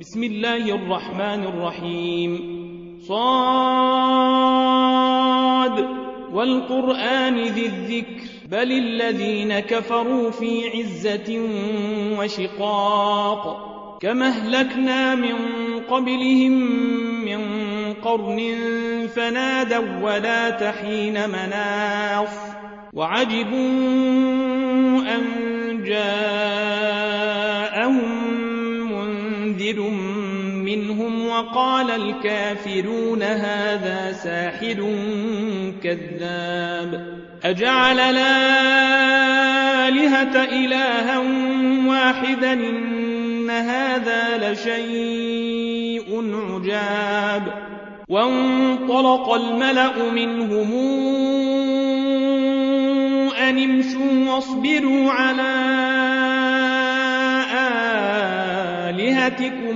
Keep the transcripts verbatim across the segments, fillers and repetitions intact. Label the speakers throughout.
Speaker 1: بسم الله الرحمن الرحيم. صاد والقرآن ذي الذكر بل الذين كفروا في عزة وشقاق كما أهلكنا من قبلهم من قرن فنادوا ولا تحين مناص وعجبوا أن جاءهم منذر منهم وقال الكافرون هذا ساحر كذاب أجعل الآلهة إلها واحدا إن هذا لشيء عجاب. وانطلق الملأ منهم أن امشوا واصبروا على آلهتكم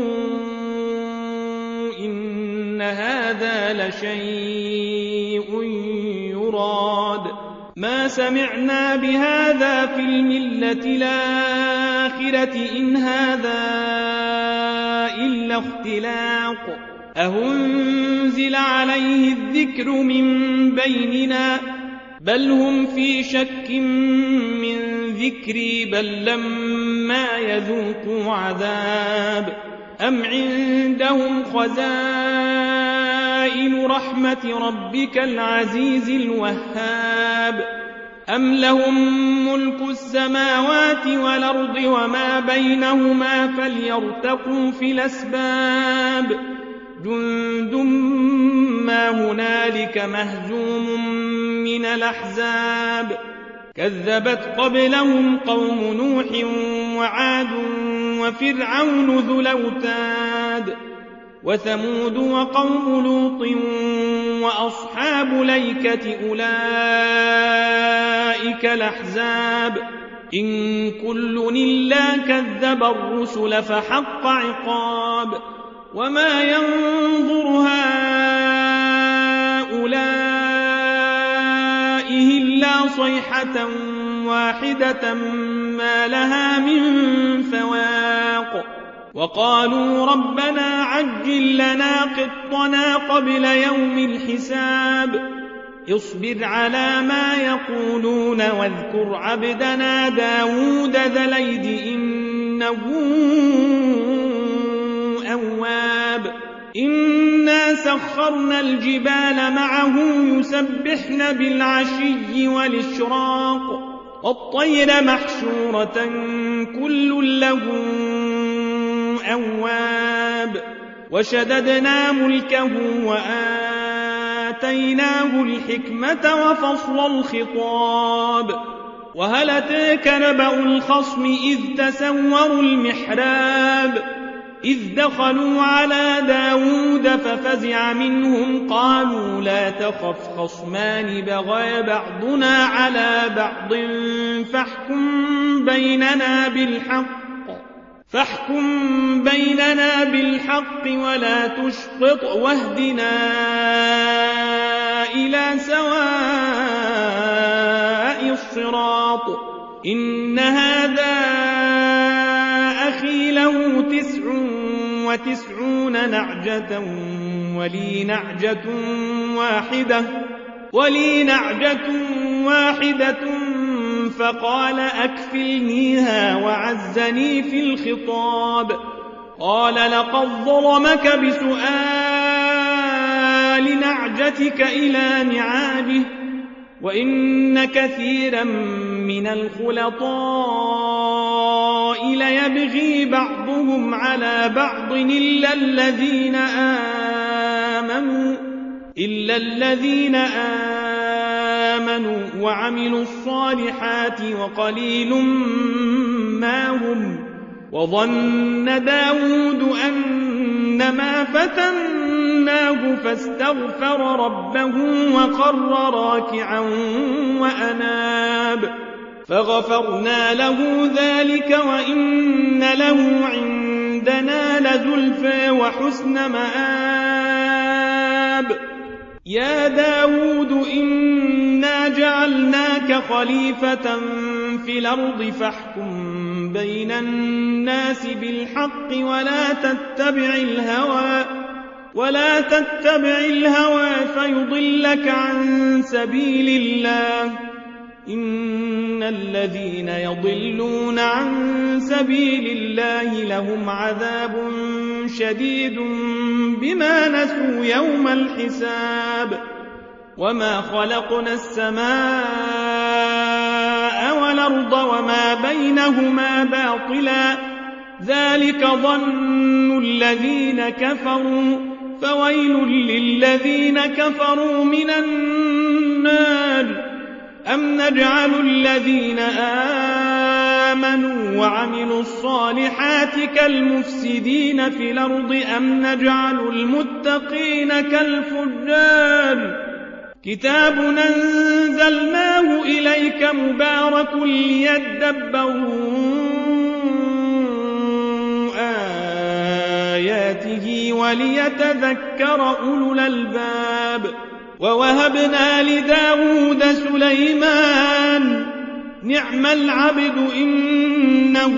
Speaker 1: إن هذا لشيء يراد ما سمعنا بهذا في الملة الآخرة إن هذا إلا اختلاق أهنزل عليه الذكر من بيننا بل هم في شك من ذكري بل لما يذوقوا عذاب أم عندهم خزائن رحمة ربك العزيز الوهاب أم لهم ملك السماوات والأرض وما بينهما فليرتقوا في الأسباب جند ما هنالك مهزوم من الأحزاب كذبت قبلهم قوم نوح وعاد وفرعون ذو الأوتاد وثمود وقوم لوط وأصحاب الأيكة أولئك الأحزاب إن كل إلا كذب الرسل فحق عقاب وما ينظر هؤلاء إلا صيحة واحدة ما لها من فواق وقالوا ربنا عجل لنا قطنا قبل يوم الحساب اصبر على ما يقولون واذكر عبدنا داود ذا الأيد إنه أواب إنا سخرنا الجبال معه يسبحن بالعشي والإشراق والطير محشورة كل له أواب وشددنا ملكه وآتيناه الحكمة وفصل الخطاب وهل أتاك نبأ الخصم إذ تسوروا المحراب إذ دخلوا على داود ففزع منهم قالوا لا تخف خصمان بغى بعضنا على بعض فاحكم بيننا بالحق فاحكم بيننا بالحق ولا تشطط واهدنا إلى سواء الصراط إن هذا أخي له تسع وتسعون نعجة ولي نعجة واحدة ولي نعجة واحدة فقال أكفلنيها وعزني في الخطاب قال لقد ظلمك بسؤال نعجتك إلى نعاجه وإن كثيرا من الخلطاء ليبغي بعضهم على بعض إلا الذين آمنوا إلا الذين آمنوا وعملوا الصالحات وقليل ما هم وظن داود أنما فتناه فاستغفر ربه وخر راكعا وأناب فغفرنا له ذلك وإن له عندنا لزلفى وحسن مآب يا داود إنا جعلناك خليفة في الأرض فاحكم بين الناس بالحق ولا تتبع الهوى ولا تتبع الهوى فيضلك عن سبيل الله إن الذين يضلون عن سبيل الله لهم عذاب شديد بما نسوا يوم الحساب وما خلقنا السماء والأرض وما بينهما باطلا ذلك ظن الذين كفروا فويل للذين كفروا من النار أم نجعل الذين آمنوا وعملوا الصالحات كالمفسدين في الأرض أم نجعل المتقين كالفجار كتاب أنزلناه إليك مبارك ليدبروا آياته وليتذكر أولو الألباب ووهبنا لداود سليمان نعم العبد إنه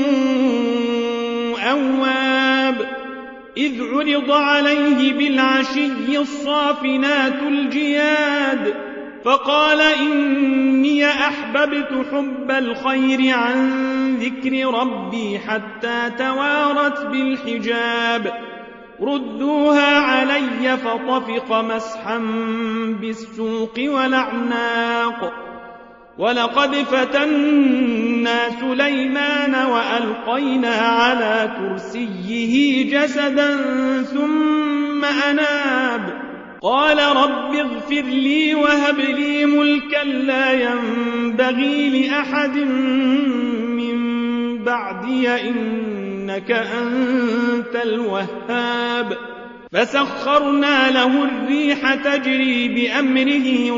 Speaker 1: أواب إذ عرض عليه بالعشي الصافنات الجياد فقال إني أحببت حب الخير عن ذكر ربي حتى توارت بالحجاب ردوها علي فطفق مسحا بالسوق والأعناق ولقد فتنا سليمان وألقينا على كرسيه جسدا ثم أناب قال رب اغفر لي وهب لي ملكا لا ينبغي لأحد من بعدي إنك أنت الوهاب فسخرنا له الريح تجري بأمره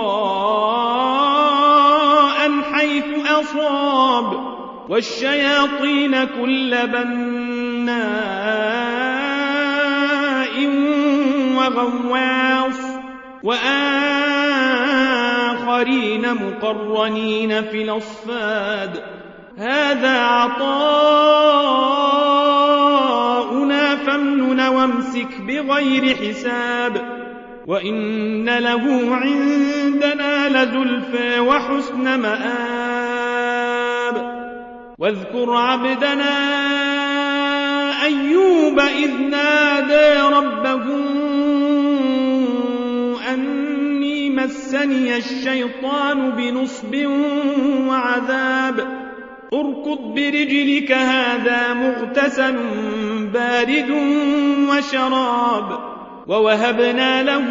Speaker 1: رخاء حيث أصاب والشياطين كل بناء وغواص وآخرين مقرنين في الأصفاد هذا عطاؤنا فامنن وامسك بغير حساب وإن له عندنا لزلفى وحسن مآب واذكر عبدنا أيوب إذ نادى ربه أني مسني الشيطان بنصب وعذاب اركض برجلك هذا مغتسل بارد وشراب ووهبنا له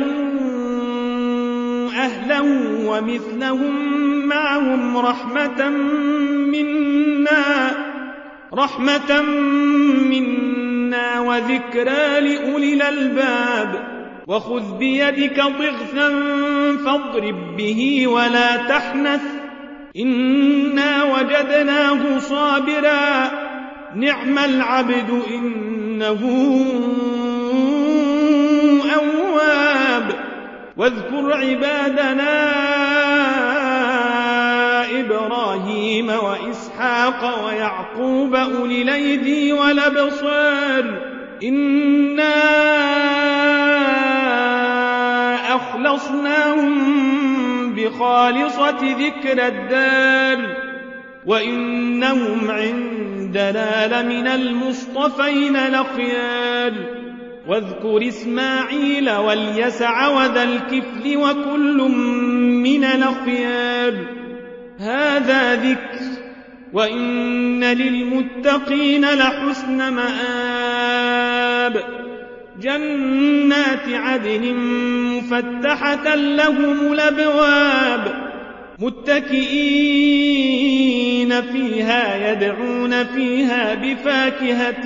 Speaker 1: أهله ومثلهم معهم رحمة منا رحمة منا وذكرى لأولي الألباب وخذ بيدك ضغثا فاضرب به ولا تحنث إنا وجدناه صابرا نعم العبد إنه أواب واذكر عبادنا إبراهيم وإسحاق ويعقوب أولي الأيدي والأبصار إنا أخلصناهم بخالصة ذكر الدار وإنهم عندنا لمن المصطفين الأخيار واذكر إسماعيل واليسع وذا الكفل وكل من الأخيار هذا ذكر وإن للمتقين لحسن مآب جنات عدن مفتحة لهم الأبواب متكئين فيها يدعون فيها بفاكهة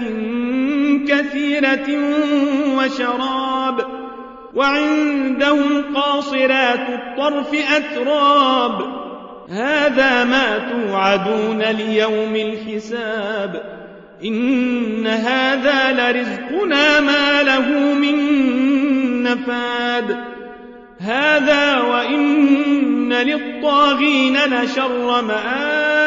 Speaker 1: كثيرة وشراب وعندهم قاصرات الطرف أتراب هذا ما توعدون ليوم الحساب إن هذا لرزقنا ما له من نفاد هذا وإن للطاغين لشر مآب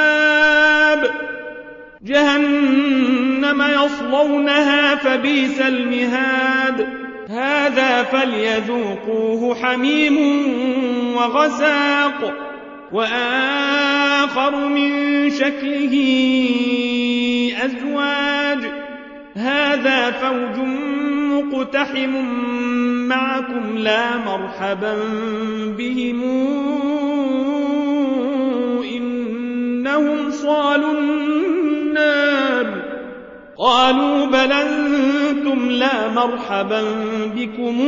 Speaker 1: جهنم يصلونها فبئس المهاد هذا فليذوقوه حميم وغساق وآخر من شكله أزواج هذا فوج مقتحم معكم لا مرحبا بهم إنهم صالوا النار قالوا بل أنتم لا مرحبا بكم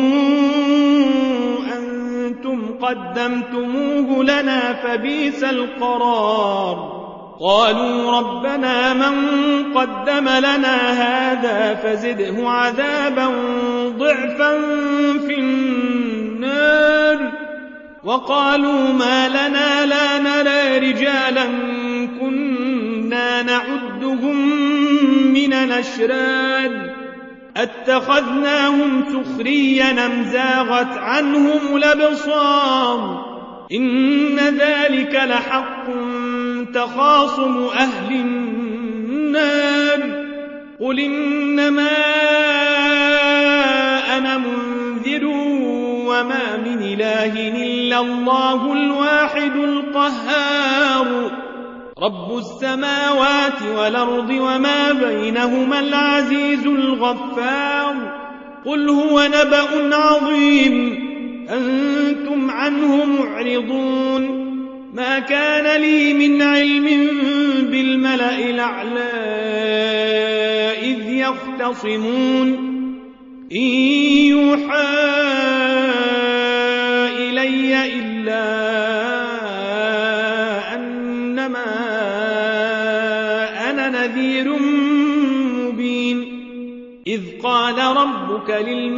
Speaker 1: أنتم قدمتموه لنا فبئس القرار قالوا ربنا من قدم لنا هذا فزده عذابا ضعفا في النار وقالوا ما لنا لا نرى رجالا كنا نعدهم من الأشرار اتخذناهم سخريا أم زاغت عنهم الأبصار إن ذلك لحق تخاصم أهل النار قل إنما أنا منذر وما من إله إلا الله الواحد القهار رب السماوات والأرض وما بينهما العزيز الغفار قل هو نبأ عظيم أنتم عنه معرضون ما كان لي من علم بالملأ الأعلى إذ يختصمون إن يوحى إلي إلا أنما أنا نذير مبين إذ قال ربك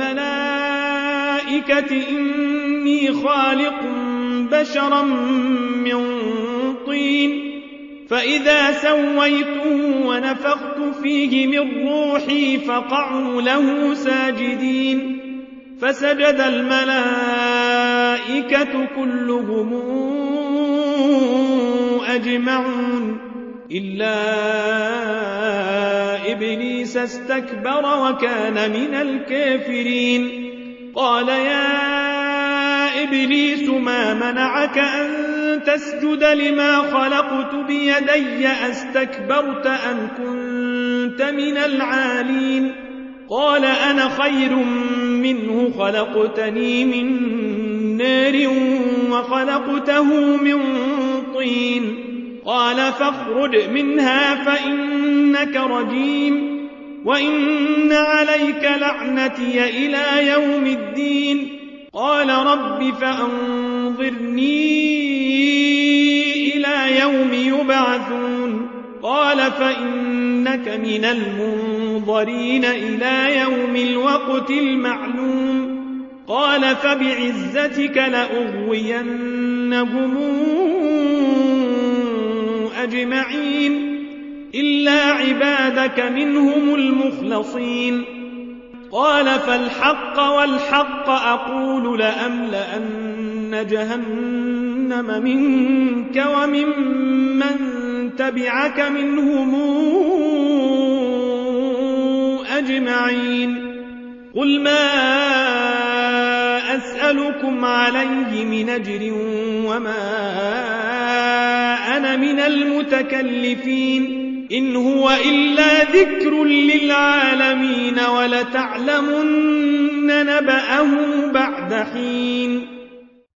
Speaker 1: للملائكة إني خالق بشرا من طين فإذا سويته ونفخت فيه من روحي فقعوا له ساجدين فسجد الملائكة كلهم أجمعون إلا إبليس استكبر وكان من الكافرين قال يا إبليس ما منعك أن تسجد لما خلقت بيدي أستكبرت أم كنت من العالين قال أنا خير منه خلقتني من نار وخلقته من طين قال فاخرج منها فإنك رجيم وإن عليك لعنتي إلى يوم الدين قال رب فأنظرني إلى يوم يبعثون قال فإنك من المنظرين إلى يوم الوقت المعلوم قال فبعزتك لأغوينهم أجمعين إلا عبادك منهم المخلصين قال فالحق والحق أقول لأملأن جهنم منك ومن من تبعك منهم أجمعين قل ما أسألكم عليه من أجر وما أنا من المتكلفين إن هو إلا ذكر للعالمين ولتعلمن نبأه بعد حين